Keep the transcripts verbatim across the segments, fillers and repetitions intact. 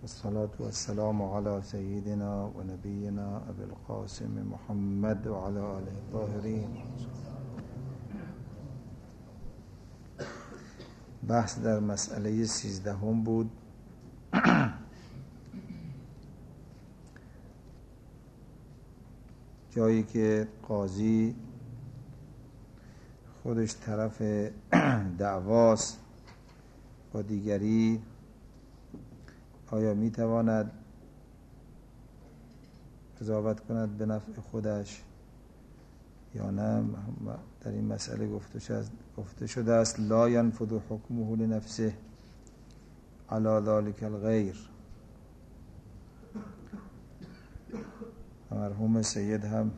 الصلاة والسلام على سيدنا و نبینا ابی القاسم محمد و علی آله الطاهرین. بحث در مسئله سیزدهم بود. جایی که قاضی خودش طرف دعواست با دیگری، آیا میتواند قضاوت کند به نفع خودش یا نه؟ در این مسئله گفته شده است لا ینفذ حکمه لنفسه علی ذلک الغیر. مرحوم سید هم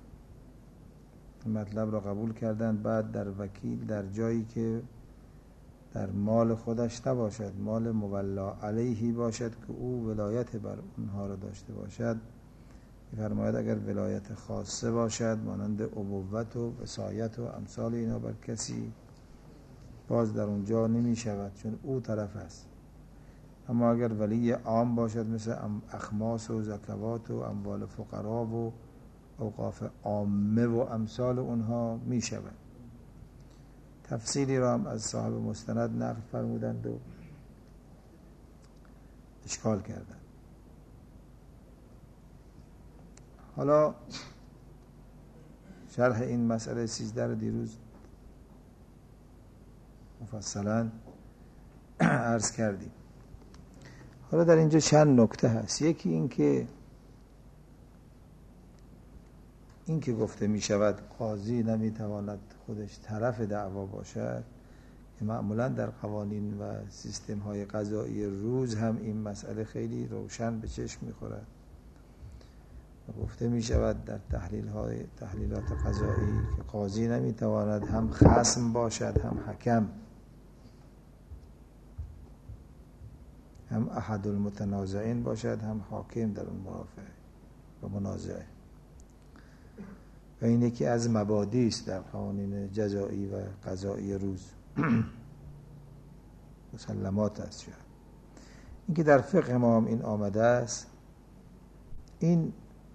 مطلب را قبول کردند. بعد در وکیل در جایی که در مال خودش نباشد، مال مولا علیهی باشد که او ولایت بر اونها را داشته باشد، فرماید اگر ولایت خاصه باشد مانند ابوت و وصایت و امثال اینا بر کسی، باز در اونجا نمی شود چون او طرف است. اما اگر ولی عام باشد مثل اخماس و زکوات و اموال فقرا و اوقاف عامه و امثال اونها می شود. تفصیلی را هم از صاحب مستند نقل فرمودند و اشکال کردند. حالا شرح این مسئله سیزده رو دیروز مفصلا عرض کردیم. حالا در اینجا چند نکته هست. یکی این که این که گفته می شود قاضی نمی تواند خودش طرف دعوا باشد، که معمولا در قوانین و سیستم های قضایی روز هم این مسئله خیلی روشن به چشم می خورد. گفته می شود در تحلیل های تحلیلات قضایی که قاضی نمی تواند هم خصم باشد، هم حکم، هم احد المتنازعین باشد، هم حاکم در اون مرافعه و منازعه. و این یکی از مبادی است در قوانین جزایی و قضایی روز. مسلمات است. شاید این که در فقه ما هم این آمده است، این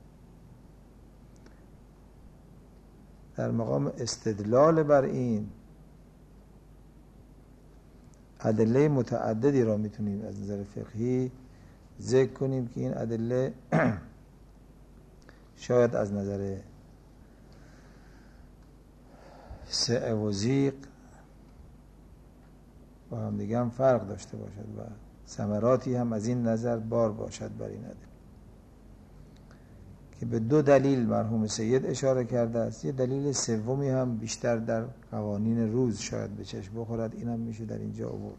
در مقام استدلال بر این ادله متعددی را میتونیم از نظر فقهی ذکر کنیم که این ادله شاید از نظر سعه و ضیق با هم دیگه هم فرق داشته باشد و ثمراتی هم از این نظر بار باشد بر این ادله، که به دو دلیل مرحوم سید اشاره کرده است. یه دلیل سومی هم بیشتر در قوانین روز شاید به چشم بخورد، این هم میشه در اینجا آورد.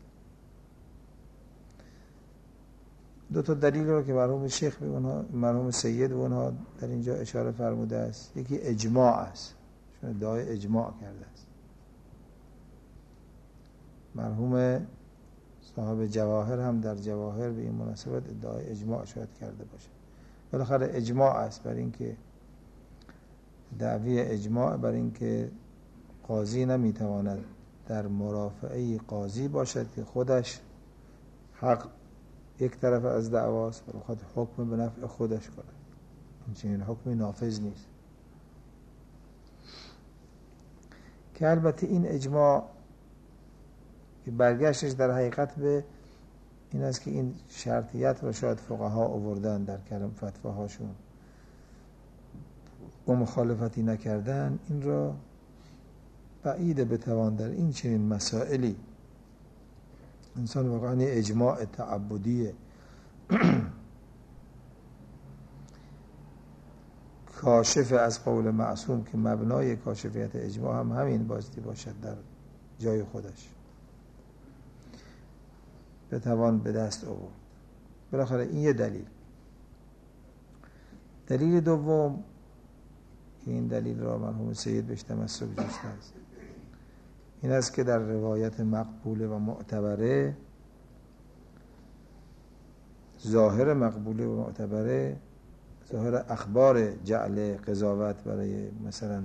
دو تا دلیل رو که مرحوم شیخ به اونها، مرحوم سید به اونها در اینجا اشاره فرموده است. یکی اجماع است، چون ادعای اجماع کرده است. مرحوم صاحب جواهر هم در جواهر به این مناسبت ادعای اجماع شاید کرده باشه. بالاخره اجماع است بر این که دعوی اجماع بر این که قاضی نمیتواند در مرافعه قاضی باشد که خودش حق یک طرف از دعواست و بخواد حکم به نفع خودش کند. این چنین حکمی نافذ نیست. که البته این اجماع که برگشتش در حقیقت به این است که این شرطیت را شاید فقها آوردن در کلام فتواهاشون و مخالفتی نکردن، این را بعیده بتوان در این چنین مسائلی انسان واقعا اجماع تعبدیه کاشف از قول معصوم که مبنای کاشفیت اجماع هم همین بازدی باشد در جای خودش بتوان به دست آورد. بالاخره این یه دلیل. دلیل دوم که این دلیل را مرحوم سید بهش تمسک داشته است، این است که در روایت مقبوله و معتبره، ظاهر مقبوله و معتبره، ظاهر اخبار جعل قضاوت برای مثلا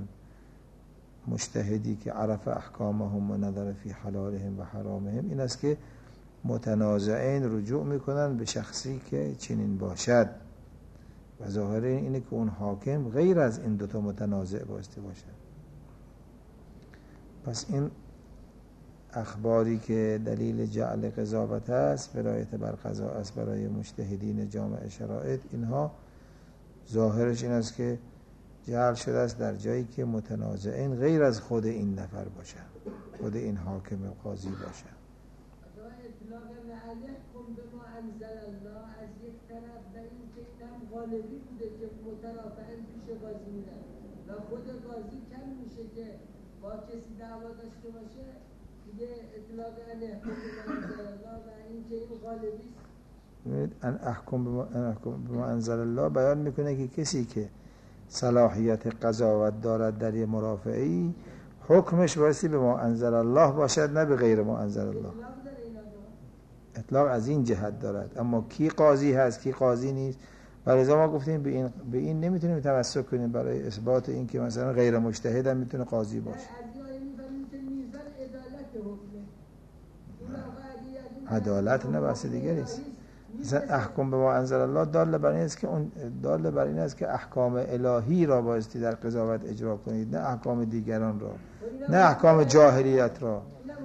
مجتهدی که عرف احکامهم و نظر فی حلالهم و حرامهم، این است که متنازعین رجوع میکنن به شخصی که چنین باشد و ظاهر اینه که اون حاکم غیر از این دوتا متنازع باسته باشد. پس این اخباری که دلیل جعل قضاوت است، ولایت بر قضا است برای مجتهدین جامع شرایط، اینها ظاهرش این است که جعل شده است در جایی که متنازعین غیر از خود این نفر باشن، خود این حاکم قاضی باشن. اطلاق علیکم به ما انزل الله از یک طرف و این که کم غالبی بوده که مترافعین پیش قاضی میرن و خود قاضی کم میشه که با کسی دعوا داشته باشه، دیگه اطلاق علیکم به ما انزل الله و این که این غالبی است. ان احکم به ما انزل الله بیان میکنه که کسی که صلاحیت قضاوت دارد در یه مرافعی، حکمش بایستی به ما انزل الله باشد، نه به غیر ما انزل الله. اطلاق از این جهت دارد، اما کی قاضی هست کی قاضی نیست، برای ما گفتیم به این به این نمیتونیم تمسک کنیم برای اثبات این که مثلا غیر مجتهد هم میتونه قاضی باشه. عدالت نه بحث دیگری است. مثلا احکام به ما انزل الله دال بر این است که اون دال بر این است که احکام الهی را بایستی در قضاوت اجرا کنید، نه احکام دیگران را، نه احکام جاهلیت را.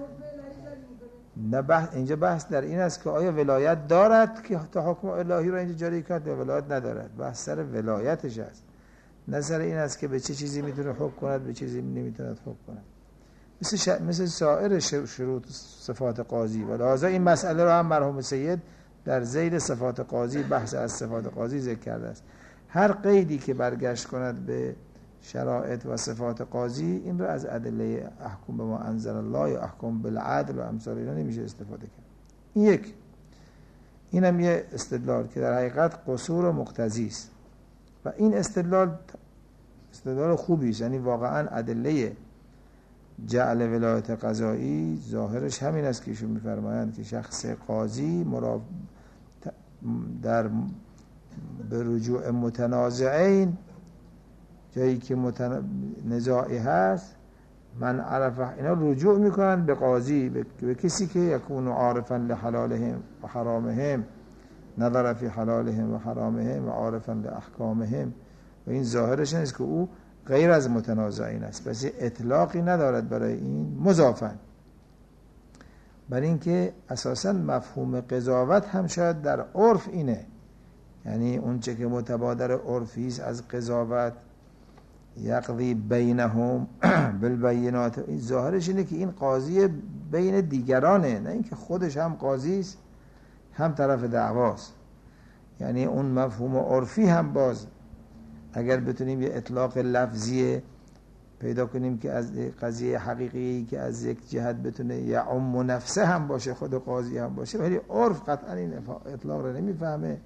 نه بحث اینجا بحث در این است که آیا ولایت دارد که تا حکم الهی را اینجا جاری کرد یا ولایت ندارد. بحث سر ولایتش است، نه سر این است که به چه چیزی میتونه حکم کند به چه چیزی نمیتونه حکم کند. مثل ش... مثل سایر شروط صفات قاضی. و لذا این مسئله را هم مرحوم سید در ذیل صفات قاضی بحث از صفات قاضی ذکر کرده است. هر قیدی که برگشت کند به شرایط و صفات قاضی، این را از ادله احکام به ما انزل الله یا احکام بالعدل و امثال اینا نمیشه استفاده کرد. این یک اینم یه استدلال که در حقیقت قصور و مقتضی است و این استدلال استدلال خوبی است. یعنی واقعا ادله جعل ولایت قضایی ظاهرش همین است که ایشون میفرمایند که شخص قاضی مرا در به رجوع متنازعین، جایی که متن... نزاعی هست، من عرفه، اینا رجوع میکنن به قاضی، به, به کسی که یکون عارفا لحلالهم و حرامهم، نظر فی حلالهم و حرامهم و عارفا لاحکامهم. و این ظاهرش است که او غیر از متنازعین است، پس اطلاقی ندارد برای این مضافن. برای اینکه اساساً مفهوم قضاوت هم شاید در عرف اینه، یعنی اون چه که متبادر عرفی است از قضاوت، یقضی بینهم بالبینات، این ظاهرش اینه که این قاضی بین دیگرانه، نه اینکه خودش هم قاضی است هم طرف دعواست. یعنی اون مفهوم عرفی هم باز اگر بتونیم یه اطلاق لفظی پیدا کنیم که از قضیه حقیقی که از یک جهت بتونه یعم نفسه هم باشه، خود قاضی هم باشه، ولی عرف قطعا این اطلاق رو نمیفهمه.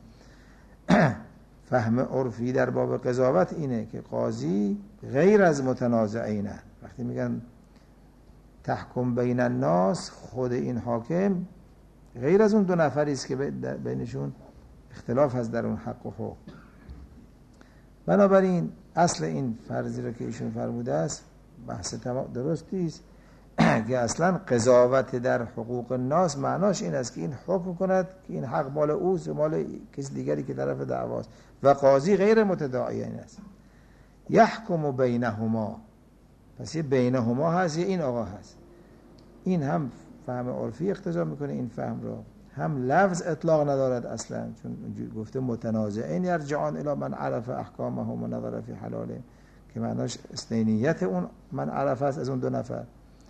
فهم عرفی در باب قضاوت اینه که قاضی غیر از متنازعینه. وقتی میگن تحکم بین الناس، خود این حاکم غیر از اون دو نفری است که بینشون اختلاف هست در اون حق و حقوق. بنابراین اصل این فرضی رو که ایشون فرموده است بحث درستی است که اصلا قضاوت در حقوق الناس معناش این است که این حکم کند که این حق مال اوست و مال کسی دیگری که طرف دعواست و قاضی غیر متداعی این است. یحکم بینهما، پس یه بینهما هست، یه این آقا هست. این هم فهم عرفی اقتضا میکنه این فهم رو، هم لفظ اطلاق ندارد اصلا، چون گفته متنازعین یرجعان الی من عرف احکامهم و نظر فی حلاله، که معناش اثنینیت اون من عرف است از اون دو نفر،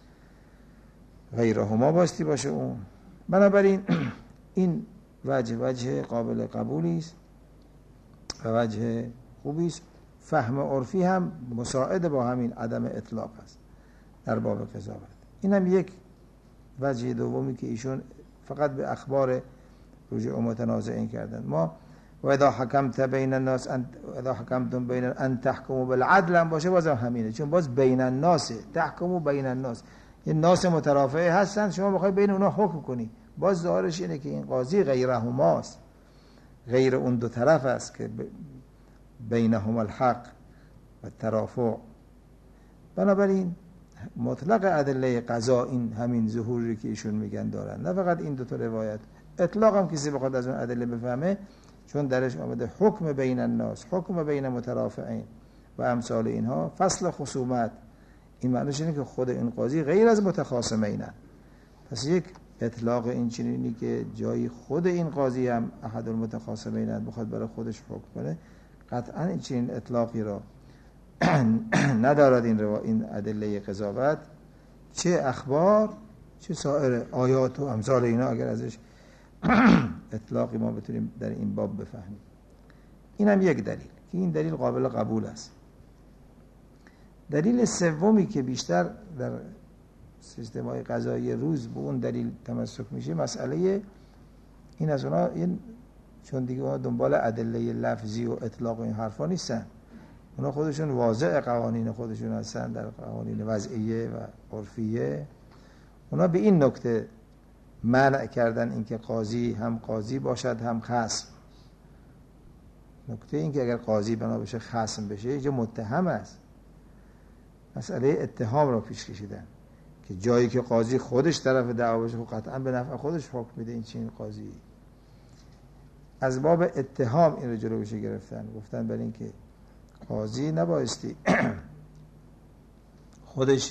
غیرهما باستی باشه اون. بنابراین این وجه وجه قابل قبولی است و وجه خوبی است. فهم عرفی هم مساعد با همین عدم اطلاق است در باب قضاوت. این هم یک وجه دومی که ایشون فقط به اخبار رجوع متنازعین کردن. ما و اذا حکمت بین الناس ان اذا حکمتم بین ان تحکموا بالعدل هم باشه بازم همینه، چون باز بین الناس، تحکموا بین الناس، یه ناس مترافعه هستن، شما بخوای بین اونها حکم کنی، باز ظاهرش اینه که این قاضی غیرهماست، غیر اون دو طرف است که بینهما الحق و ترافع. بنابراین مطلق ادله قضا این همین ظهوری که ایشون میگن دارن، نه فقط این دو تا روایت. اطلاق هم کسی بخواد از اون ادله بفهمه، چون درش آمده حکم بین الناس، حکم بین مترافعین و امثال اینها، فصل خصومت، این معنیش اینه که خود این قاضی غیر از متخاصمینه. پس یک اطلاق این چنینی که جایی خود این قاضی هم احد المتخاصمین بخواد برای خودش حکم کنه، قطعا این چنین اطلاقی را ندارد این روا... این ادله قضاوت، چه اخبار چه سایر آیات و امثال اینا، اگر ازش اطلاقی ما بتونیم در این باب بفهمیم. این هم یک دلیل که این دلیل قابل قبول است. دلیل سومی که بیشتر در سیستم‌های قضایی روز به اون دلیل تمسک میشه، مسئله این از اونا این، چون دیگه اونا دنبال ادله لفظی و اطلاق و این حرفا نیستن، اونا خودشون واضع قوانین خودشون هستن، در قوانین وضعیه و عرفیه. اونا به این نکته منع کردن اینکه قاضی هم قاضی باشد هم خصم. نکته این که اگر قاضی بنا بشه خصم بشه، اینجا متهم است. مسئله اتهام را پیش کشیدن که جایی که قاضی خودش طرف دعوا بشه، قطعا به نفع خودش حکم میده. این چین قاضی از باب اتهام این رو جلوش گرفتن، گفتن برای این که قاضی نبایستی خودش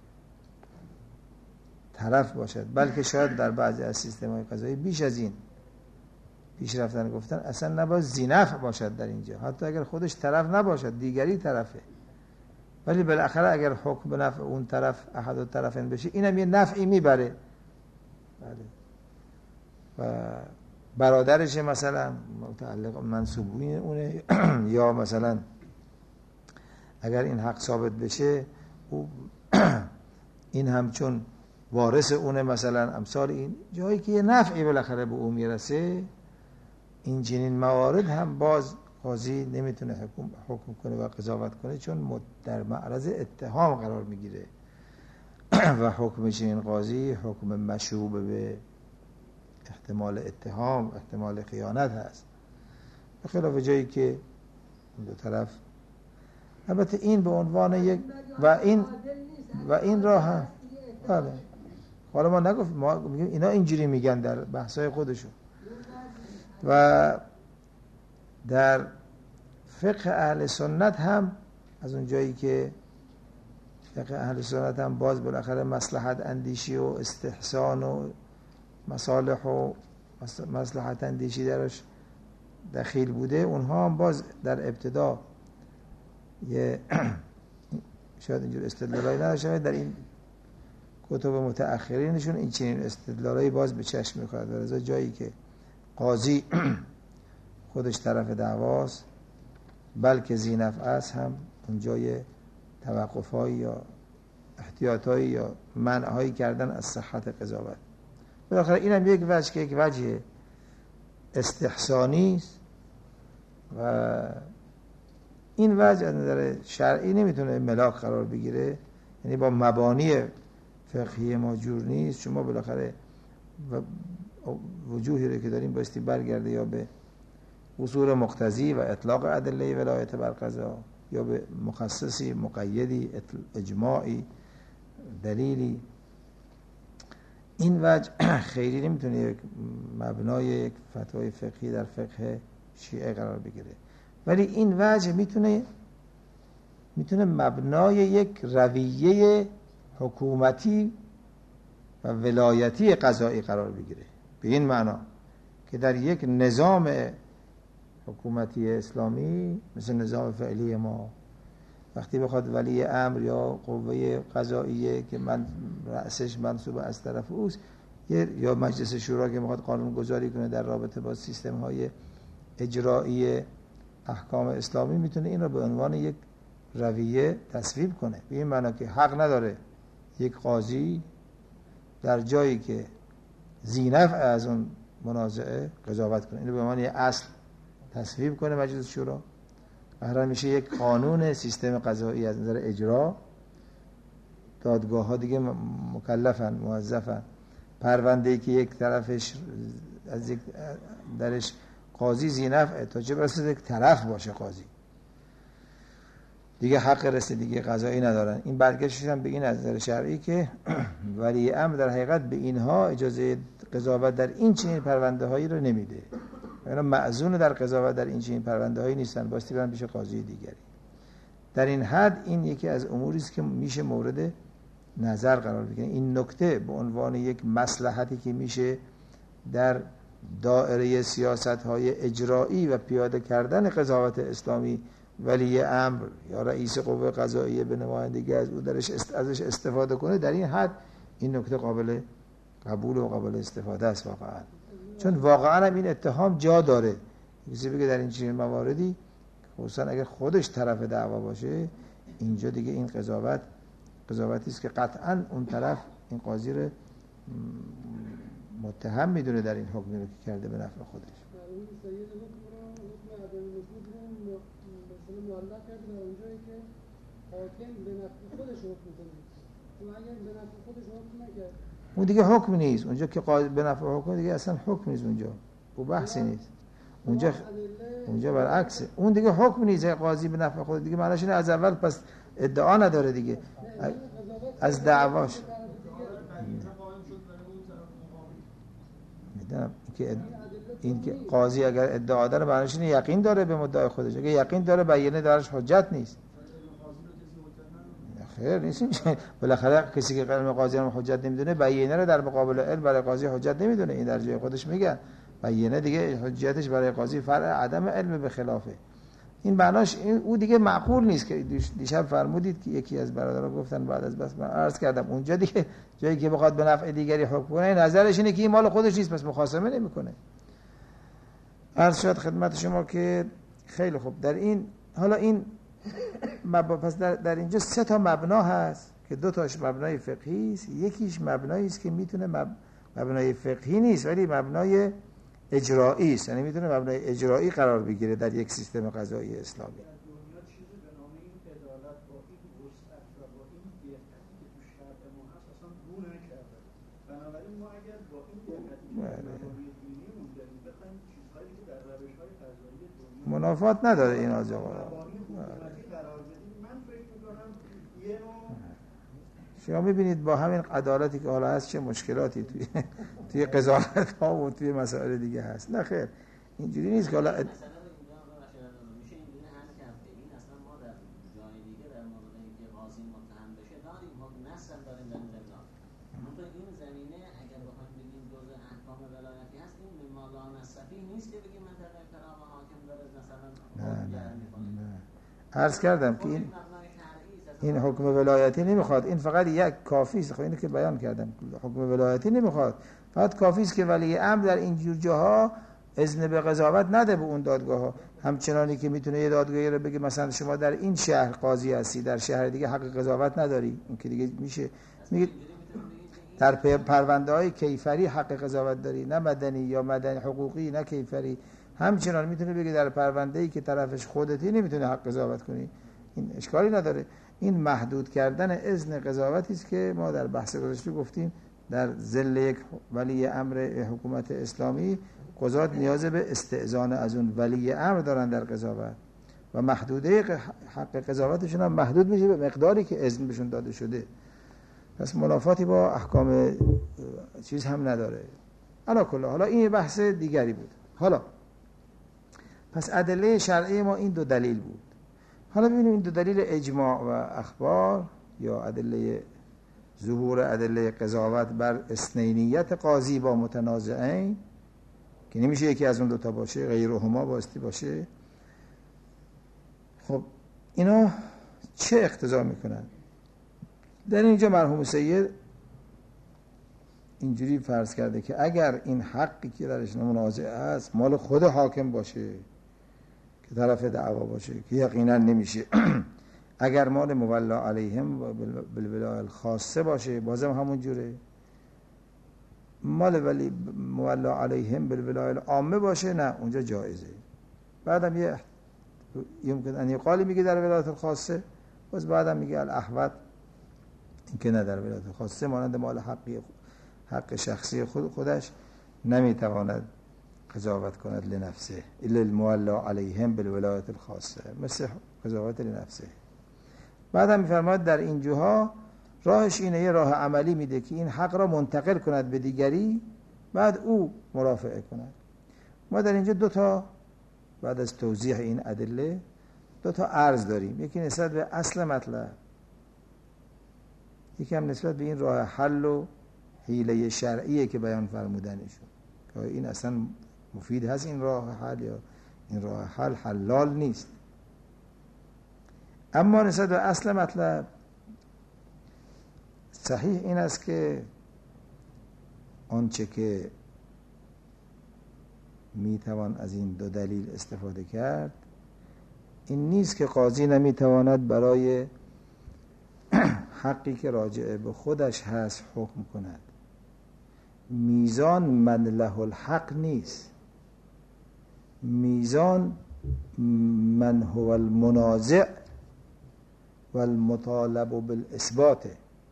طرف باشد، بلکه شاید در بعضی از سیستم‌های قضایی بیش از این پیش رفتن، گفتن اصلا نباید ذینفع باشد در اینجا، حتی اگر خودش طرف نباشد، دیگری طرفه، ولی بالاخره اگر حکم به نفع اون طرف احد الطرفین بشه، اینم یه نفعی میبره. بله. و برادرش مثلا متعلق منصوبین اونه یا مثلا اگر این حق ثابت بشه او این همچون وارث اونه، مثلا امثال این جایی که یه نفعی بالاخره به او میرسه، این چنین موارد هم باز قاضی نمیتونه حکم حکم کنه و قضاوت کنه، چون در معرض اتهام قرار میگیره و حکم چنین قاضی حکم مشروب به احتمال اتهام، احتمال خیانت هست، به خلاف جایی که دو طرف. البته این به عنوان یک و این و این راه هم بله، حالا ما نگفت، ما میگیم اینا اینجوری میگن در بحث‌های خودشون. و در فقه اهل سنت هم از اون جایی که فقه اهل سنت هم باز بالاخره مصلحت اندیشی و استحسان و مصالح و مصلحت اندیشی درش دخیل بوده، اونها هم باز در ابتدا یه شاید اینجور استدلالایی نداشتن، در این کتب متأخرینشون این چنین استدلالایی باز به چشم می‌خورد. و لذا جایی که قاضی خودش طرف دعواست بلکه ذینفع است، هم اون جای توقف‌هایی یا احتیاط‌هایی یا منع‌هایی کردن از صحت قضاوت. بالاخره این هم یک وجه که یک وجه استحسانی است و این وجه از نظر شرعی نمیتونه ملاک قرار بگیره، یعنی با مبانی فقهی ما جور نیست. شما بالاخره وجوهی رو که داریم بایستی برگرده یا به اصول مقتضی و اطلاق ادله ولایت بر قضا، یا به مخصصی مقیدی اجماعی دلیلی. این وجه خیلی نمیتونه یک مبنای یک فتوای فقهی در فقه شیعه قرار بگیره، ولی این وجه میتونه میتونه مبنای یک رویه حکومتی و ولایتی قضایی قرار بگیره، به این معنا که در یک نظام حکومتی اسلامی مثل نظام فعلی ما، وقتی بخواد ولی امر یا قوه قضاییه که من رأسش منصوب از طرف اوست، یا مجلس شورا که میخواد قانون گذاری کنه در رابطه با سیستم های اجرایی احکام اسلامی، میتونه این رو به عنوان یک رویه تصویب کنه، به این معنی که حق نداره یک قاضی در جایی که ذینفع از اون منازعه قضاوت کنه، این رو به عنوان یک اصل تصویب کنه مجلس شورا. قرار میشه یک قانون سیستم قضایی از نظر اجرا، دادگاه ها دیگه مکلفن موظفن، پرونده‌ای که یک طرفش از یک درش قاضی ذینفع تا چه برسه یک طرف باشه قاضی، دیگه حق رسیدگی قضایی ندارن. این برگشتش هم به این از نظر شرعی که ولی امر در حقیقت به اینها اجازه قضاوت در این چنین پرونده هایی رو نمیده. اینا معزون در قضاوت در این چنین پرونده هایی نیستن، باستی برن پیش قاضی دیگری. در این حد این یکی از اموری است که میشه مورد نظر قرار بگیره. این نکته به عنوان یک مصلحتی که میشه در دائره سیاست‌های اجرایی و پیاده کردن قضاوت اسلامی ولی امر یا رئیس قوه قضاییه به نمایندگی از او درش است ازش استفاده کنه، در این حد این نکته قابل قبول و قابل استفاده است واقعا. چون واقعا هم این اتهام جا داره. کسی بگه در این چنین مواردی، خصوصا اگر خودش طرف دعوا باشه، اینجا دیگه این قضاوت قضاوتی است که قطعا اون طرف این قاضی رو متهم میدونه در این حکمی رو که کرده به نفع خودش. معلق کرده در اونجایی که حاکم به نفع خودش حکم کنه. چون اگر به نفع خودش حکم نکرد اون دیگه حکم نیست. اونجا که قاضی به نفع حکم دیگه اصلا حکم نیست. اونجا او بحثی نیست. اونجا اونجا برعکسه. اون دیگه حکم نیست. قاضی به نفع خود دیگه معناش اینه از اول پس ادعا نداره دیگه از دعواش. میدونم که این که قاضی اگر ادعا داره معناش اینه یقین داره به مدعای خودش. اگه یقین داره بیانه درش حجت نیست. خیر نیست. بالاخره کسی که علم قاضی هم حجت نمیدونه بیانه رو در مقابل علم برای قاضی حجت نمیدونه. این در جای خودش میگن بیانه دیگه حجتش برای قاضی فرع عدم علم به خلافه. این معناش این او دیگه معقول نیست که دیشب فرمودید که یکی از برادران گفتن بعد از بس من عرض کردم اونجا دیگه جایی که بخواد به نفع دیگری حکم کنه نظرش اینه که این مال خودش نیست پس مخاصمه نمیکنه. عرض شد خدمت شما که خیلی خوب در این حالا این مب... پس در, در اینجا سه تا مبنا هست که دو تاش مبنای فقهی است، یکیش مبنایی است که میتونه مب... مبنای فقهی نیست ولی مبنای اجرایی است، یعنی میتونه مبنای اجرایی قرار بگیره در یک سیستم قضایی اسلامی. منافات نداره این آجا شما میبینید با همین عدالتی که حالا هست چه مشکلاتی توی توی قضاوت ها و توی مسائل دیگه هست. نه خیر اینجوری نیست که حالا اد... عرض کردم که این این حکم ولایتی نمیخواد. این فقط یک کافی است. خب اینو که بیان کردم حکم ولایتی نمیخواد. فقط کافی است که ولی امر در این جور جاها اذن به قضاوت نده به اون دادگاه ها. همچنانی که میتونه یه دادگاهی رو بگه مثلا شما در این شهر قاضی هستی در شهر دیگه حق قضاوت نداری. این که دیگه میشه میگه در پرونده های کیفری حق قضاوت داری، نه مدنی یا مدنی حقوقی نه کیفری. همچنان میتونه بگه در پرونده‌ای که طرفش خودتی نمیتونه حق قضاوت کنی. این اشکالی نداره. این محدود کردن اذن قضاوتی است که ما در بحث گذشته گفتیم در ظل یک ولی امر حکومت اسلامی قضات نیاز به استئذان از اون ولی امر دارن در قضاوت و محدوده حق قضاوتشون هم محدود میشه به مقداری که اذن بهشون داده شده. پس منافاتی با احکام چیز هم نداره. علا کلا حالا این بحث دیگری بود. حالا پس ادله شرعی ما این دو دلیل بود. حالا ببینیم این دو دلیل اجماع و اخبار یا ادله ظهور ادله قضاوت بر اثنینیت قاضی با متنازعین که نمیشه یکی از اون دو تا باشه، غیرهما باستی باشه. خب اینا چه اقتضا میکنن؟ در اینجا مرحوم سید اینجوری فرض کرده که اگر این حقی که درش منازعه است مال خود حاکم باشه که طرف دعوا باشه که یقینا نمیشه، اگر مال مولا علیهم و بالولایه الخاصه باشه بازم همون جوره، مال ولی مولا علیهم بالولایه العامه باشه نه اونجا جایزه. بعدم یه یمکن ان یقال میگه در ولایت الخاصه، باز بعدم میگه الاحوط این که نه در ولایت الخاصه مانند مال حقی حق شخصی خود خودش نمیتواند قضاوت کند لنفسه الا المولا علیهم بالولایت الخاصه، مثل قضاوت لنفسه. بعد هم میفرماید در این جاها راهش اینه، یه راه عملی میده که این حق را منتقل کند به دیگری، بعد او مرافعه کند. ما در اینجا دو تا بعد از توضیح این ادله دو تا عرض داریم، یکی نسبت به اصل مطلب، یکی هم نسبت به این راه حل و حیله شرعیه که بیان فرمودنشون که این اصلا مفید هست این راه حل یا این راه حل حلال نیست. اما نسبت به اصل مطلب صحیح این است که آنچه که میتوان از این دو دلیل استفاده کرد این نیست که قاضی نمیتواند برای حقی که راجع به خودش هست حکم کند. میزان من له الحق نیست، میزان من هو المنازع و المطالب بالاثبات.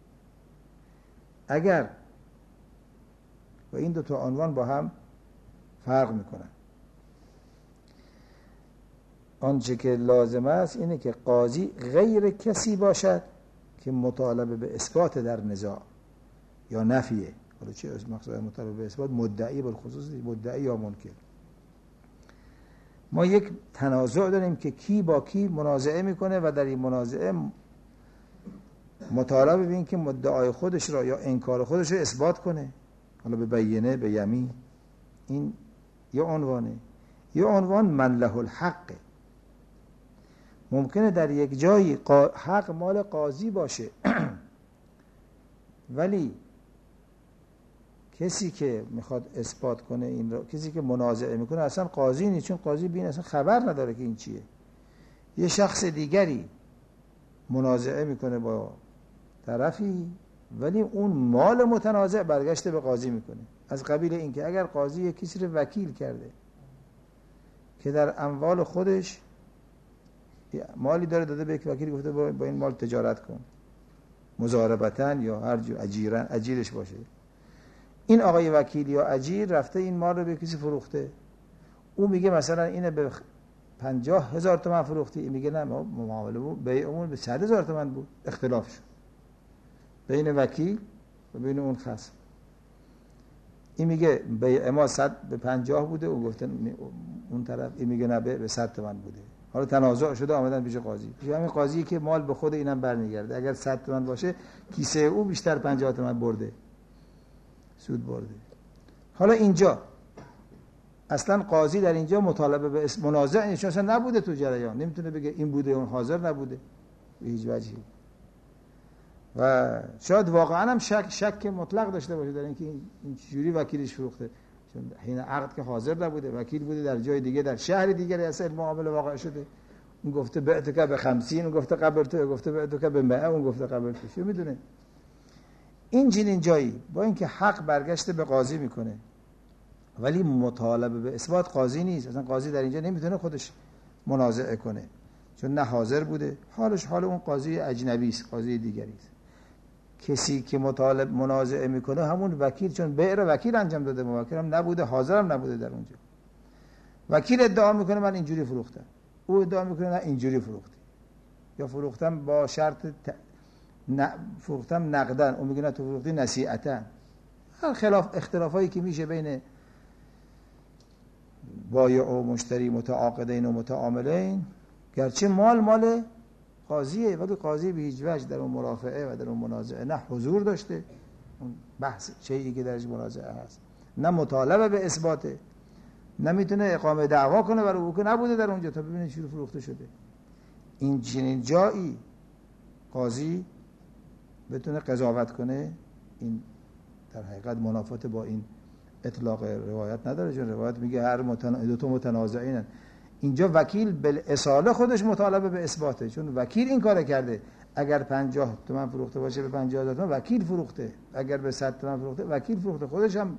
اگر و این دو تا عنوان با هم فرق میکنن، آنچه که لازم است اینه که قاضی غیر کسی باشد که مطالبه به اثبات در نزاع یا نفیه. حالا چه از مقصود مطالبه به اثبات؟ مدعی بالخصوص، مدعی یا منکر. ما یک تنازع داریم که کی با کی منازعه میکنه و در این منازعه مطالبه به این که مدعای خودش را یا انکار خودش را اثبات کنه، حالا به بینه به یمین. این یه عنوانه. یه عنوان من له الحق. ممکنه در یک جایی حق مال قاضی باشه ولی کسی که میخواد اثبات کنه این را، کسی که منازعه میکنه اصلا قاضی نیست، چون قاضی بین اصلا خبر نداره که این چیه. یه شخص دیگری منازعه میکنه با طرفی ولی اون مال متنازع برگشته به قاضی میکنه، از قبیل این که اگر قاضی یک کسی رو وکیل کرده که در اموال خودش مالی داره، داده به یک وکیل گفته با این مال تجارت کن مضاربتاً یا هر جو اجیرن اجیرش باشه، این آقای وکیل یا اجیر رفته این مال رو به کسی فروخته، او میگه مثلا اینه به پنجاه هزار تومان فروختی، این میگه نه معامله بود بیعمون به صد هزار تومان بود. اختلاف شد بین وکیل و بین اون خصم. این میگه بیع ما صد به پنجاه بوده، او گفته اون طرف این میگه نه به صد تومان بوده. حالا تنازع شده، آمدن پیش قاضی. پیش همین قاضی که مال به خود اینم برمیگرده، اگر صد تومان باشه کیسه او بیشتر پنجاه تومان برده، سود برده. حالا اینجا اصلا قاضی در اینجا مطالبه به منازع نیست، اصلا نبوده تو جریان، نمیتونه بگه این بوده اون حاضر نبوده به هیچ وجهی. و شاید واقعا هم شک شک مطلق داشته باشه در اینکه این چجوری وکیلش فروخته، چون حین عقد که حاضر نبوده، وکیل بوده در جای دیگه، در شهر دیگه اصلا معامله واقع شده. اون گفته بعتک به خمسین، اون گفته قبل تو، گفته بعتک به مئة، اون گفته قبل تو. چه میدونه این چنین جایی با اینکه حق برگشته به قاضی میکنه ولی مطالبه به اثبات قاضی نیست. اصلا قاضی در اینجا نمیتونه خودش منازعه کنه چون نه حاضر بوده، حالش حال اون قاضی اجنبی است، قاضی دیگری است. کسی که مطالب منازعه میکنه همون وکیل، چون بیع رو وکیل انجام داده، موکل هم نبوده، حاضر هم نبوده در اونجا. وکیل ادعا میکنه من اینجوری فروختم، او ادعا میکنه نه اینجوری فروختی، یا فروختم با شرط ت... نه فروختم نقدن، اون میگه نه تو فروختی نصیحتاً. هر خلاف اختلافایی که میشه بین بایع و مشتری، متعاقدین و متعاملین، گرچه مال مال قاضیه ولی قاضی به هیچ وجه در اون مرافعه و در اون منازعه نه حضور داشته، اون بحث چیزی که درش منازعه هست، نه مطالبه به اثباته، نمیتونه اقامه دعوا کنه برای او که نبوده در اونجا تا ببینه چی فروخته شده. این چنین جایی قاضی بتونه قضاوت کنه، این در حقیقت منافات با این اطلاق روایت نداره، چون روایت میگه هر متن... دو تا متنازعینن. اینجا وکیل بالاصاله خودش مطالبه به اثباته، چون وکیل این کار کرده. اگر پنجاه تومن فروخته باشه به پنجاه هزار تومن وکیل فروخته، اگر به صد تومن فروخته وکیل فروخته، خودش هم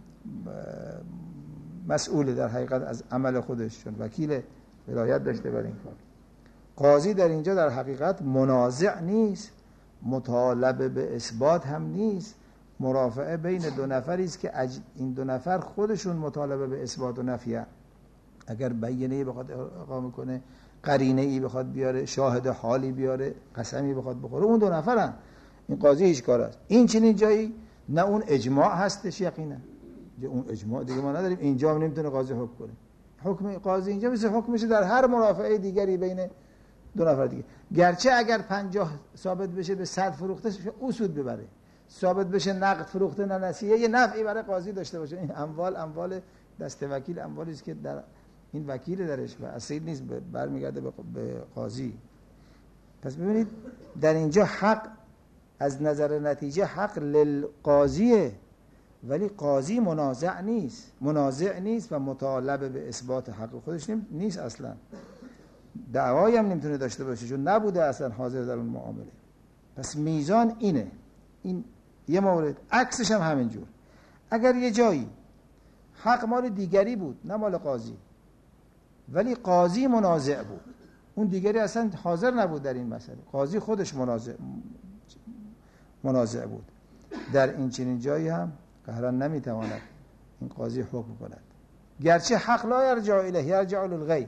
مسئول در حقیقت از عمل خودش، چون وکیل ولایت داشته بر این کار. قاضی در اینجا در حقیقت منازع نیست، مطالبه به اثبات هم نیست، مرافعه بین دو نفری است که اج... این دو نفر خودشون مطالبه به اثبات و نفیه. اگر بیانیه بخواد اقامه کنه، قرینه ای بخواد بیاره، شاهد حالی بیاره، قسمی بخواد بخوره، اون دو نفرن. این قاضی هیچ کار است. این چنین جایی نه اون اجماع هستش یقینا، اون اجماع دیگه ما نداریم، اینجا هم نمیتونه قاضی حکم کنه. حکم قاضی اینجا مثل حکمش در هر مرافعه دیگری بین دو نفر دیگه. گرچه اگر پنجاه ثابت بشه به صد فروخته او سود ببره، ثابت بشه نقد فروخته نه نسیه، یه نفعی برای قاضی داشته باشه. این اموال اموال دست وکیل، اموالی است که در این وکیل درش و اصیل نیست، برمیگرده به قاضی. پس ببینید در اینجا حق از نظر نتیجه حق للقاضیه، ولی قاضی منازع نیست، منازع نیست و مطالب به اثبات حق خودش نیست، اصلا دعوایی هم نمیتونه داشته باشه چون نبوده اصلا حاضر در اون معامله. پس میزان اینه. این یه مورد. عکسش هم همینجور. اگر یه جایی حق مال دیگری بود نه مال قاضی، ولی قاضی منازع بود، اون دیگری اصلا حاضر نبود در این مسئله، قاضی خودش منازع منازع بود، در این چنین جایی هم قهرا نمیتواند این قاضی حکم کند، گرچه حق لا یرجع الیه یرجع للغیر.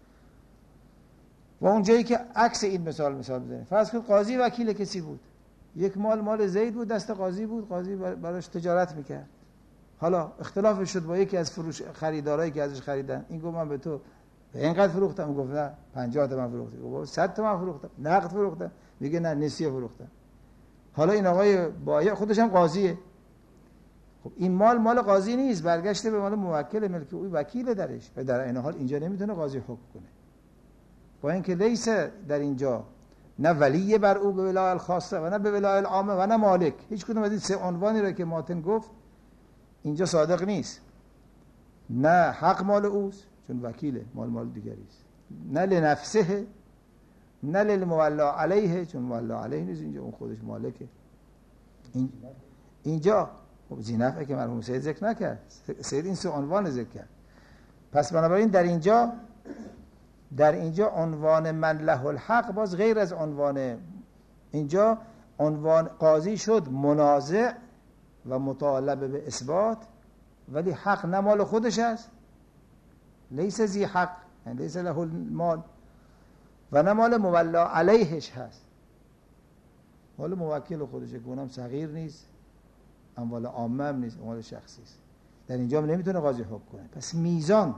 و اون جایی که عکس این مثال مثال بزنیم، فرض کنید قاضی وکیل کسی بود، یک مال مال زید بود، دست قاضی بود، قاضی براش تجارت میکرد، حالا اختلاف شد با یکی از فروش خریدارایی که ازش خریدن، این گفت من به تو به اینقدر فروختم، گفت نه پنجاه تومن فروختم، گفت صد تومن فروختم، نقد فروختم، میگه نه نسیه فروختم. حالا این آقای بایع خودش هم قاضیه، خب این مال مال قاضی نیست، برگشته به مال موکل ملک او، وکیل درش، و در این حال اینجا نمیتونه قاضی حکم کنه، با اینکه لیس در اینجا نه ولی بر او به ولایت الخاصه و نه به ولایت العامه و نه مالک، هیچ کدوم از این سه عنوانی را که ماتن گفت اینجا صادق نیست. نه حق مال اوست چون وکیله، مال مال دیگری است، نه لنفسه، نه للمولا علیه چون مولا علیه نیست، اینجا اون خودش مالکه. این اینجا خب زینفعه که مرحوم سید ذکر نکرد، سید این سه عنوان ذکر کرد. پس بنابراین در اینجا در اینجا عنوان من له الحق باز غیر از عنوان اینجا، عنوان قاضی شد منازع و مطالبه به اثبات، ولی حق نه مال خودش است، لیس ذی حق یعنی لیس له المال، و نه مال مولا علیهش هست، مال موکل خودشه که اونم صغیر نیست، اموال عامه هم نیست، اموال شخصی است. در اینجا هم نمیتونه قاضی حکم کنه. پس میزان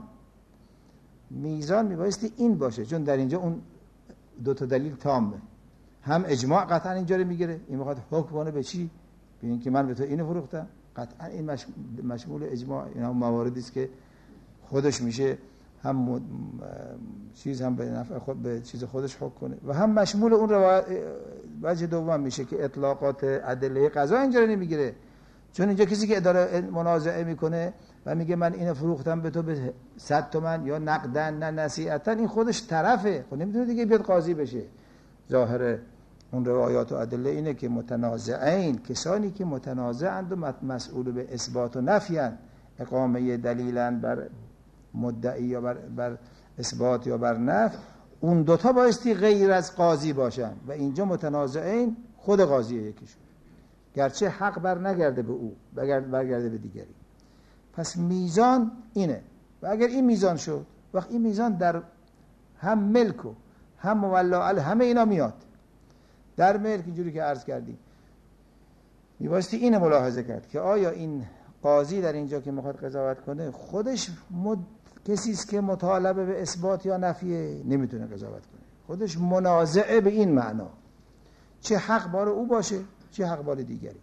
میزان میبایستی این باشه، چون در اینجا اون دو تا دلیل تامه، هم اجماع قطعا اینجا رو میگیره، این میخواد حکم کنه به چی؟ به این که من به تو اینو فروختم، قطعا این مشمول اجماع، این هم مواردی است که خودش میشه هم م... چیز هم به نفع خود به چیز خودش حکم کنه، و هم مشمول اون روایت وجه دوم میشه که اطلاقات ادله قضا اینجا رو نمیگیره، چون اینجا کسی که اداره منازعه میکنه و میگه من اینو فروختم به تو به صد تومن یا نقدن نه نصیحتا، این خودش طرفه، خب نمیتونه دیگه بیاد قاضی بشه. ظاهر اون روایات و ادله اینه که متنازعین، کسانی که متنازعند و مسئول به اثبات و نفیان، اقامه دلیلن بر مدعی یا بر, بر اثبات یا بر نفی، اون دوتا بایستی غیر از قاضی باشن، و اینجا متنازعین خود قاضیه یکیشون، گرچه حق بر نگرده به او، برگرده به دیگری. پس میزان اینه، و اگر این میزان شد، وقت این میزان در هم ملک و هم مولا علیه همه اینا میاد. در ملک اینجوری که عرض کردیم میبایستی اینو ملاحظه کرد که آیا این قاضی در اینجا که میخواد قضاوت کنه خودش مد... کسی است که مطالبه به اثبات یا نفیه، نمیتونه قضاوت کنه، خودش منازعه به این معنا، چه حق بار او باشه چه حق بار دیگری.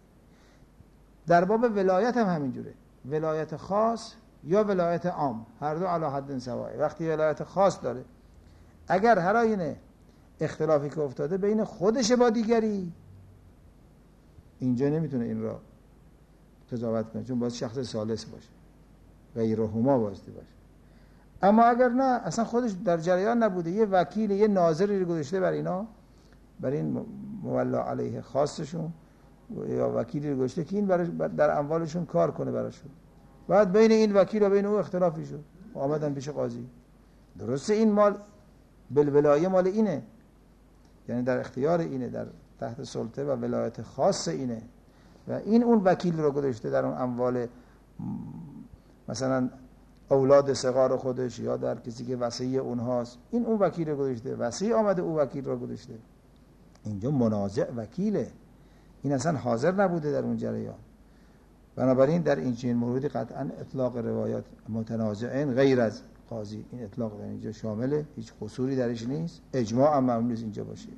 در باب ولایت هم همینجوره، ولایت خاص یا ولایت عام، هر دو علی حد سواء. وقتی ولایت خاص داره، اگر هر آینه اختلافی که افتاده بین خودش با دیگری، اینجا نمیتونه این را قضاوت کنه، چون باید شخص ثالث باشه، غیرهما واسطه باشه. اما اگر نه، اصلا خودش در جریان نبوده، یه وکیل یه ناظری رو گذاشته بر اینا، بر این مولا علیه خاصشون، یا وکیلی رو گذاشته که این در اموالشون کار کنه براشون، بعد بین این وکیل و بین او اختلافی شد، آمدن پیش قاضی. درسته این مال بالولایه مال اینه، یعنی در اختیار اینه، در تحت سلطه و ولایت خاص اینه، و این اون وکیل رو گذاشته در اون اموال مثلا اولاد صغار خودش یا در کسی که وصی اونهاست، این اون وکیل رو گذاشته، وصی آمده او وکیل رو گذاشته. اینجا منازع وکیله، این اصلا حاضر نبوده در اون جریان. بنابراین در این چنین موردی قطعا اطلاق روایات متنازعین غیر از قاضی، این اطلاق در اینجا شامله، هیچ قصوری درش نیست، اجماع هم معلوم نیست اینجا باشه.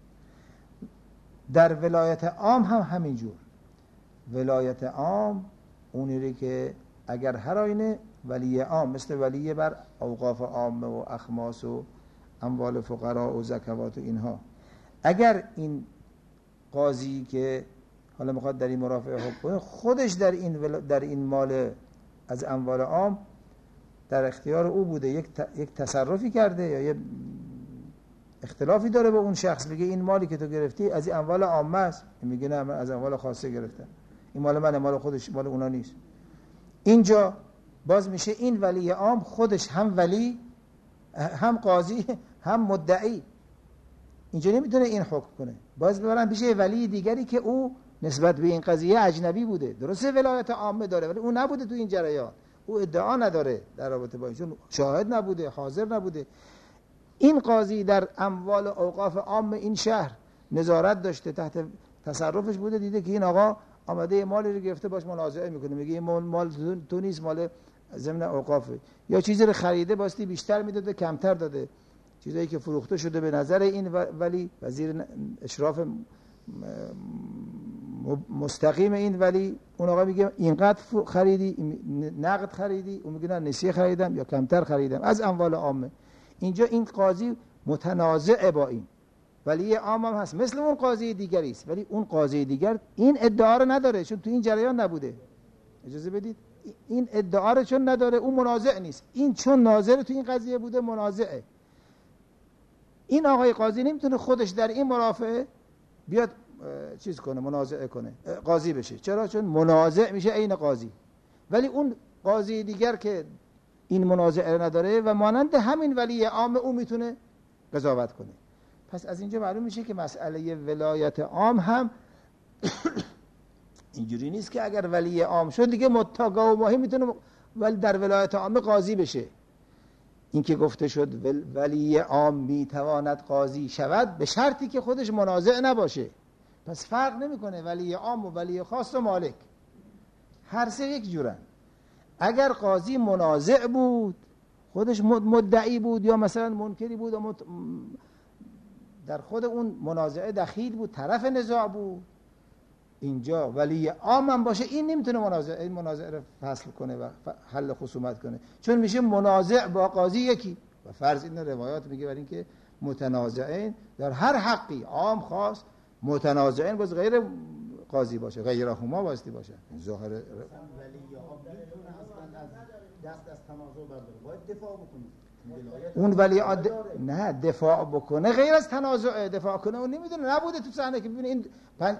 در ولایت عام هم همینجور. ولایت عام اونیه که اگر هر آینه ولی عام مثل ولی بر اوقاف عامه و اخماس و اموال فقرا و زکوات و اینها، اگر این قاضی که حالا میخواد در این مرافعه حکم کنه خودش در این ول... در این مال از اموال عام در اختیار او بوده، یک ت... یک تصرفی کرده یا یک اختلافی داره با اون شخص، میگه این مالی که تو گرفتی از این اموال عامه است، میگه نه من از اموال خاصه گرفتم، این مال من، مال خودش، مال اونا نیست. اینجا باز میشه این ولی عام خودش هم ولی هم قاضی هم مدعی، اینجا نمیتونه این حکم کنه، باز ببرن پیش ولی دیگری که او نسبت به این قضیه اجنبی بوده. درسته ولایت عامه داره ولی او نبوده تو این جریان، او ادعا نداره در رابطه با این، چون شاهد نبوده، حاضر نبوده. این قاضی در اموال اوقاف عام این شهر نظارت داشته، تحت تصرفش بوده، دیده که این آقا آمده مالی رو گرفته باش منازعه میکنه، میگه این مال تو نیست، مال ضمن اوقافه، یا چیزی رو خریده باستی بیشتر میداده کمتر داده، چیزایی که فروخته شده به نظر این ولی وزیر اشراف مستقیم این ولی، اون آقا میگه اینقدر خریدی، نقد خریدی، اون میگه نه نسیه خریدم یا کمتر خریدم از اموال عامه. اینجا این قاضی متنازع با این ولی عام هم هست مثل اون قاضی دیگری است، ولی اون قاضی دیگر این ادعا رو نداره چون تو این جریان نبوده. اجازه بدید، این ادعا رو چون نداره اون منازع نیست، این چون ناظر تو این قضیه بوده منازعه. این آقای قاضی نمیتونه خودش در این مرافعه بیاد چیز کنه، منازعه کنه، قاضی بشه. چرا؟ چون منازع میشه عین قاضی. ولی اون قاضی دیگر که این منازعه نداره و مانند همین ولی عام او میتونه قضاوت کنه. پس از اینجا معلوم میشه که مسئله ولایت عام هم اینجوری نیست که اگر ولی عام شد دیگه متقا و ماهی میتونه ولی در ولایت عام قاضی بشه. این که گفته شد ولی عام میتواند قاضی شود به شرطی که خودش منازع نباشه. پس فرق نمیکنه ولی عام و ولی خاص و مالک، هر سه یک جورن. اگر قاضی منازع بود، خودش مدعی بود یا مثلا منکری بود و مت... در خود اون منازعه دخیل بود، طرف نزاع بود، اینجا ولی عام هم باشه این نمیتونه منازعه این منازعه رو فصل کنه و حل خصومت کنه، چون میشه منازع با قاضی یکی. و فرض این روایات میگه برای اینکه متنازعین در هر حقی عام خاص متنازعین باز غیر قاضی باشه، غیر هما واسطی باشه. ظاهر ولی عام میتونه اصلا از دست از تنازع برداره، باید دفاع بکنه. اون ولی عاد نه دفاع بکنه غیر از تنازع، دفاع کنه اون نمیدونه، نبوده تو صحنه که ببینه این پن...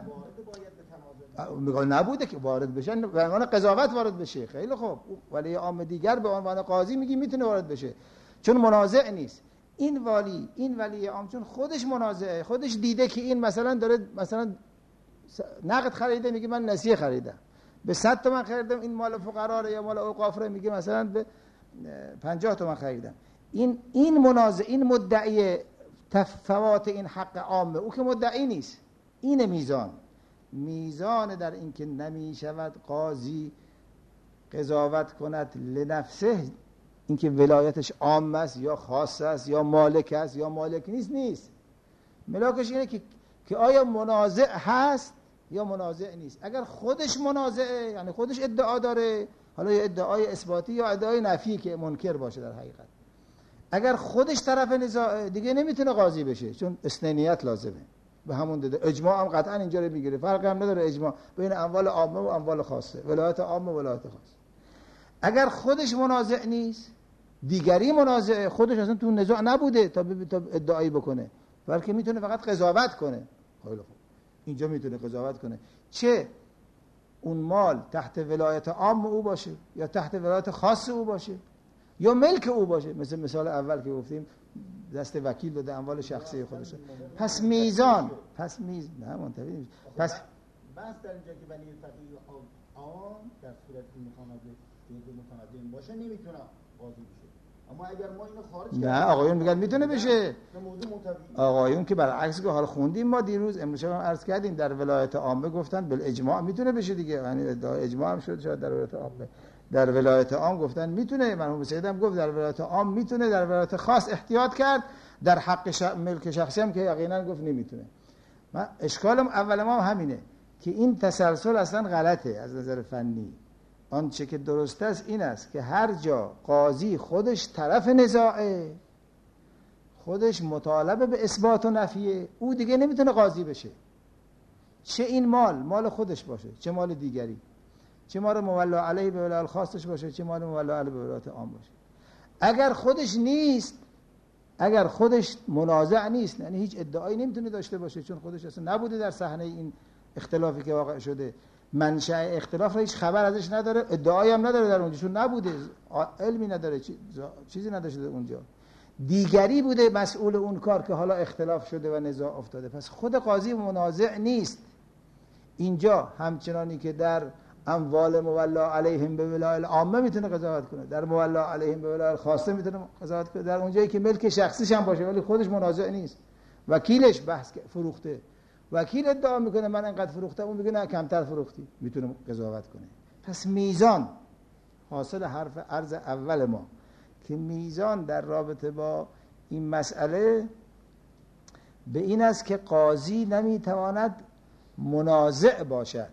میگه نبوده که وارد بشن به عنوان قضاوت وارد بشه. خیلی خوب، ولی عام دیگر به عنوان قاضی میگی میتونه وارد بشه چون منازع نیست. این ولی این ولی عام چون خودش منازعه، خودش دیده که این مثلا داره مثلا نقد خریده، میگه من نسیه خریدم به صد تومن خریدم، این مال فقرا یا مال اوقاف رو میگه مثلا به پنجاه تومن خریدم. این این منازع، این مدعی تفاوت این حق عامه، او که مدعی نیست. این میزان میزان در این که نمی شود قاضی قضاوت کند لنفسه، این که ولایتش عام است یا خاص است یا مالک است یا مالک نیست، نیست. ملاکش اینه که که آیا منازع هست یا منازع نیست. اگر خودش منازعه یعنی خودش ادعا داره، حالا یا ادعای اثباتی یا ادعای نفی که منکر باشه در حقیقت، اگر خودش طرف نزاع دیگه نمیتونه قاضی بشه چون اثنینیت لازمه. به همون داده اجماع هم قطعا اینجا رو میگیره، فرق هم نداره اجماع بین اموال عامه و اموال خاصه، ولایت عامه و ولایت خاصه. اگر خودش منازع نیست، دیگری منازع، خودش اصلا تو نزاع نبوده تا تا ادعایی بکنه، بلکه میتونه فقط قضاوت کنه. خیلی خوب، اینجا میتونه قضاوت کنه چه اون مال تحت ولایت عام او باشه یا تحت ولایت خاص او باشه یا ملک او باشه، مثل مثال اول که گفتیم دست وکیل بده اموال شخصی خودش. پس میزان پس میز نه منتبه پس بس در اینجا که ولی تقیی عام در صورت که میخواند متمدن باشه نمیتونه قاضی بشه. اما اگر ما اینو خارج نه آقایون میگن میتونه بشه. موضوع متوی آقایون که برعکس که حالا خوندیم ما دیروز امروز هم عرض کردیم در ولایت عامه گفتن بالاجماع میتونه بشه دیگه، یعنی ادعای اجماع هم شد شاید در ولایت عامه. در ولایت عام گفتن میتونه، مرحوم سید هم گفت در ولایت عام میتونه، در ولایت خاص احتیاط کرد، در حق ش... ملک شخصی هم که یقینا گفت نمیتونه. من اشکالم اول ما همینه که این تسلسل اصلا غلطه از نظر فنی. آنچه که درست است این است که هر جا قاضی خودش طرف نزاعه، خودش مطالبه به اثبات و نفیه، او دیگه نمیتونه قاضی بشه. چه این مال مال خودش باشه، چه مال دیگری، چه مال مولا علیه به ولایت خاصش باشه، چه مال مولا علیه به ولایت عام باشه. اگر خودش نیست، اگر خودش منازع نیست، یعنی هیچ ادعایی نمیتونه داشته باشه، چون خودش اصلا نبوده در صحنه این اختلافی که واقع شده، منشأ اختلاف را هیچ خبر ازش نداره، ادعایی هم نداره در اونجا، چون نبوده، علمی نداره، چیزی نداشته اونجا، دیگری بوده مسئول اون کار که حالا اختلاف شده و نزاع افتاده. پس خود قاضی منازع نیست. اینجا همچنانی که در اموال مولا علیهم به ولایت عامه میتونه قضاوت کنه، در مولا علیهم به ولایت خاصه میتونه قضاوت کنه، در اونجایی که ملک شخصیش هم باشه ولی خودش منازع نیست، وکیلش بحث فروخته، وکیل ادعا میکنه من انقدر فروختم، اون میگه نه کمتر فروختی، میتونه قضاوت کنه. پس میزان، حاصل حرف عرض اول ما که میزان در رابطه با این مسئله به این است که قاضی نمیتواند منازع باشد.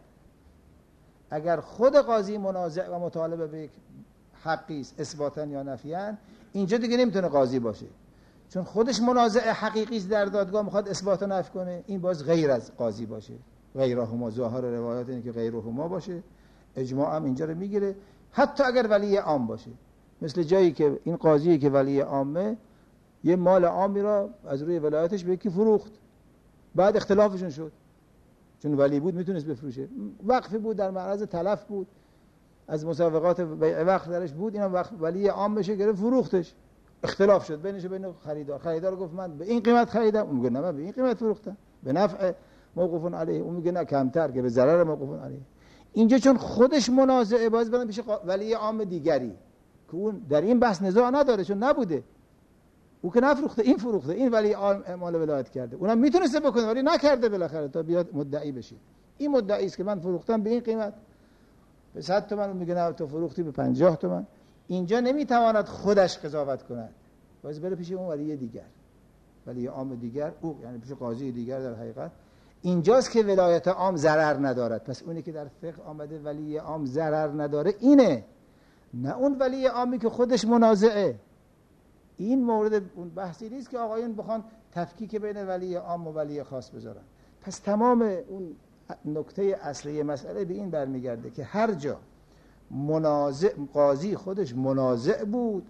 اگر خود قاضی منازع و مطالبه به یک حقی است اثباتاً یا نفیاً، اینجا دیگه نمیتونه قاضی باشه، چون خودش منازع حقیقی است در دادگاه میخواد اثبات و نفی کنه، این باز غیر از قاضی باشه. غیرهما، ظاهر روایات اینه که غیرهما باشه، اجماع هم اینجا رو میگیره. حتی اگر ولی عام باشه، مثل جایی که این قاضی که ولی عامه یه مال عامی را از روی ولایتش به یکی فروخت، بعد اختلافشون شد، چون ولی بود میتونست بفروشه، وقفی بود در معرض تلف بود، از مسابقات بیع وقت درش بود، اینا وقت ولی عام بشه گرفت فروختش، اختلاف شد بینش و بین خریدار. خریدار گفت من به این قیمت خریدم، اون میگه نه من به این قیمت فروختم، به نفع موقوف علیه، اون میگه نه کمتر که به ضرر موقوف علیه. اینجا چون خودش منازعه، باز برن پیش ولی عام دیگری که اون در این بحث نزاع نداره، چون نبوده، او که نفروخته، این فروخته، این ولی عام اعمال ولایت کرده، اونم میتونسته بکنه ولی نکرده، بالاخره تا بیاد مدعی بشه. این مدعی است که من فروختم به این قیمت، به صد تومن، اون میگه نه تو فروختی به پنجاه تومن. اینجا نمیتواند خودش قضاوت کند، باز بره پیش اون ولی دیگر، ولی عام دیگر، او یعنی پیش قاضی دیگر. در حقیقت اینجاست که ولایت عام ضرر ندارد. پس اونی که در فقه آمده ولی عام ضرر نداره اینه، نه اون ولی عامی که خودش منازعه. این مورد اون بحثی نیست که آقایون بخوان تفکیک بین ولی عام و ولی خاص بذارن. پس تمام اون نکته اصلی مسئله به این برمیگرده که هر جا منازع، قاضی خودش منازع بود،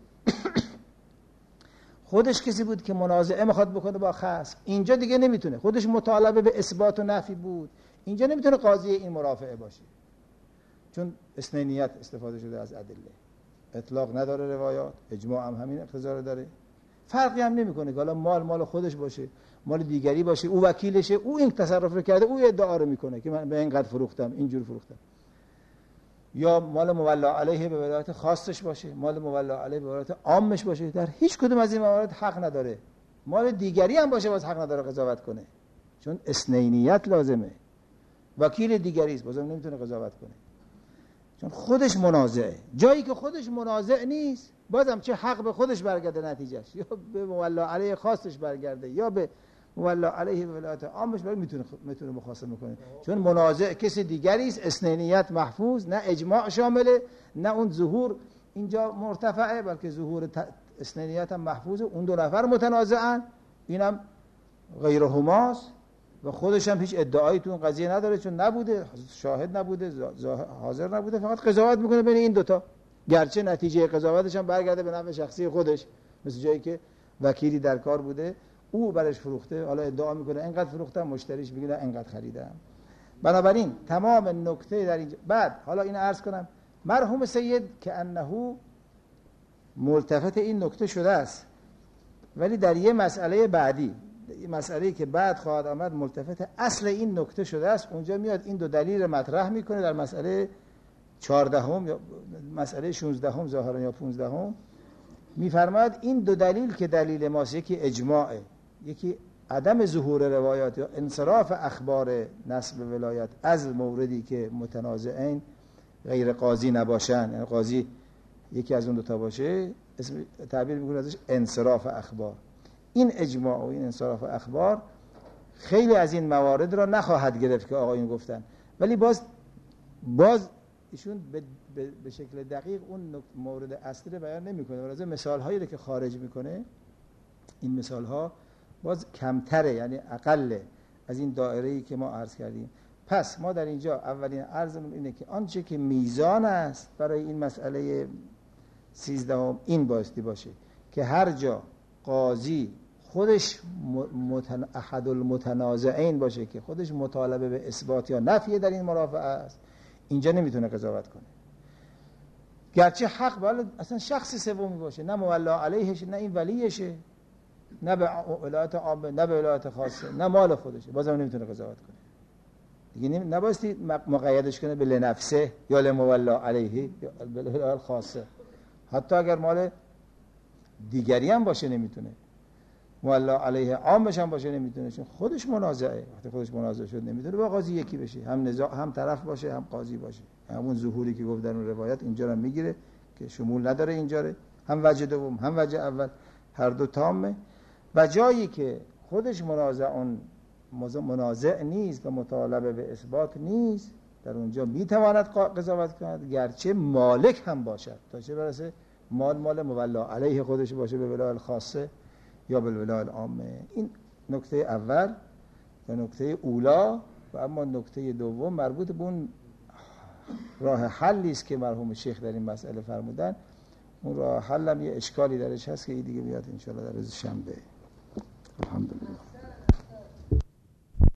خودش کسی بود که منازعه میخواد بکنه با خصم، اینجا دیگه نمیتونه. خودش مطالبه به اثبات و نفی بود، اینجا نمیتونه قاضی این مرافعه باشه، چون اثنینیت استفاده شده از ادله، اطلاق نداره روایات، اجماع هم همین اقتضا داره. فرقی هم نمیکنه که حالا مال مال خودش باشه، مال دیگری باشه، او وکیلشه، او این تصرف رو کرده، او ادعا رو میکنه که من به اینقدر فروختم، اینجور فروختم، یا مال مولا علیه به ولایت خاصش باشه، مال مولا علیه به ولایت عامش باشه، در هیچ کدوم از این موارد حق نداره. مال دیگری هم باشه باز حق نداره قضاوت کنه، چون اثنینیت لازمه. وکیل دیگری است بازم نمیتونه قضاوت کنه، چون خودش منازعه. جایی که خودش منازع نیست، بازم چه حق به خودش برگرده نتیجهش، یا به مولا علیه خاصش برگرده یا به مولا علیه ولایت عامش، برای میتونه میتونه مخاصمه کنه، چون منازع کسی دیگری است. اثنینیت محفوظ، نه اجماع شامله، نه اون ظهور اینجا مرتفعه، بلکه ظهور اثنینیت هم محفوظه. اون دو نفر متنازعن، اینم غیرهماست و خودش هم هیچ ادعایی تو اون قضیه نداره، چون نبوده، شاهد نبوده، حاضر نبوده، فقط قضاوت میکنه بین این دوتا، گرچه نتیجه قضاوتش هم برگرده به نفع شخصی خودش، مثل جایی که وکیلی در کار بوده، او برش فروخته، حالا ادعا میکنه اینقدر فروختم، مشتریش میگه نه اینقدر خریدم. بنابراین تمام نکته در اینجا. بعد حالا این عرض کنم، مرحوم سید که انه ملتفت این نکته شده است، ولی در یه مسئله بعدی، این مسئله‌ای که بعد خواهد آمد، ملتفت اصل این نکته شده است. اونجا میاد این دو دلیل مطرح میکنه در مسئله چهاردهم یا مسئله شانزدهم ظاهرا یا پانزدهم میفرماید این دو دلیل که دلیل ماست، یکی اجماعه، یکی عدم ظهور روایات یا انصراف اخبار نسب ولایت از موردی که متنازعین غیر قاضی نباشن، یعنی قاضی یکی از اون دو تا باشه، اسم تعبیر میکنه ازش انصراف اخبار. این اجماع و این انصراف اخبار خیلی از این موارد را نخواهد گرفت که آقایون گفتن، ولی باز باز ایشون به, به, به شکل دقیق اون مورد اصلی رو بیان نمیکنه، ولی مثال هایی رو که خارج میکنه این مثال ها باز کمتره، یعنی اقل از این دایره‌ای که ما عرض کردیم. پس ما در اینجا اولین عرضمون اینه که آنچه که میزان است برای این مسئله سیزدهم این بایستی باشه که هر جا قاضی خودش متن... احد المتنازعین باشه که خودش مطالبه به اثبات یا نفی در این مرافعه است، اینجا نمیتونه قضاوت کنه، گرچه حق باید اصلا شخص سومی باشه، نه مولا علیهش، نه این ولیشه، نه به ولایت عامه، نه به ولایت خاصه، نه مال خودشه، بازم نمیتونه قضاوت کنه. دیگه نبایستی مقیدش کنه به لنفسه یا لمولا علیه یا به ولایت خاصه. حتی اگر مال دیگری هم باشه نمیتونه، مولا علیه عامش هم باشه نمیتونه، چون خودش منازعه. وقتی خودش منازعه شد نمیتونه با قاضی یکی بشه، هم نزاع هم طرف باشه هم قاضی باشه. همون ظهوری که گفت در اون روایت اینجا رو میگیره که شمول نداره اینجا رو، هم وجه دوم هم وجه اول هر دو تامه. و جایی که خودش منازع اون منازع نیست و مطالبه به اثبات نیست، در اونجا میتواند قضاوت کند گرچه مالک هم باشد، تا چه برسه مال مال مولا علیه خودش باشه به ولایت خاصه یا به ولایت عامه. این نکته اول و نکته اولا. و اما نکته دوم مربوط به اون راه حلی است که مرحوم شیخ در این مسئله فرمودن. اون راه حل هم یه اشکالی درش هست که این دیگه بیاد ان شاء الله در روز شنبه. الحمدلله.